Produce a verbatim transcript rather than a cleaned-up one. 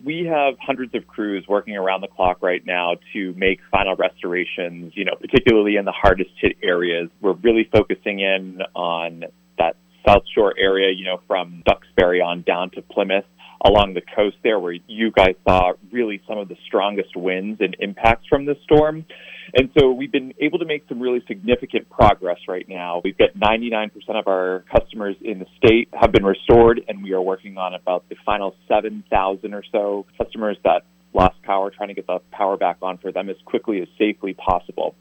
we have hundreds of crews working around the clock right now to make final restorations, you know, particularly in the hardest hit areas. We're really focusing in on that South Shore area, you know, from Duxbury on down to Plymouth, along the coast there where you guys saw really some of the strongest winds and impacts from this storm. And so we've been able to make some really significant progress right now. We've got ninety-nine percent of our customers in the state have been restored, and we are working on about the final seven thousand or so customers that lost power, trying to get the power back on for them as quickly as safely possible.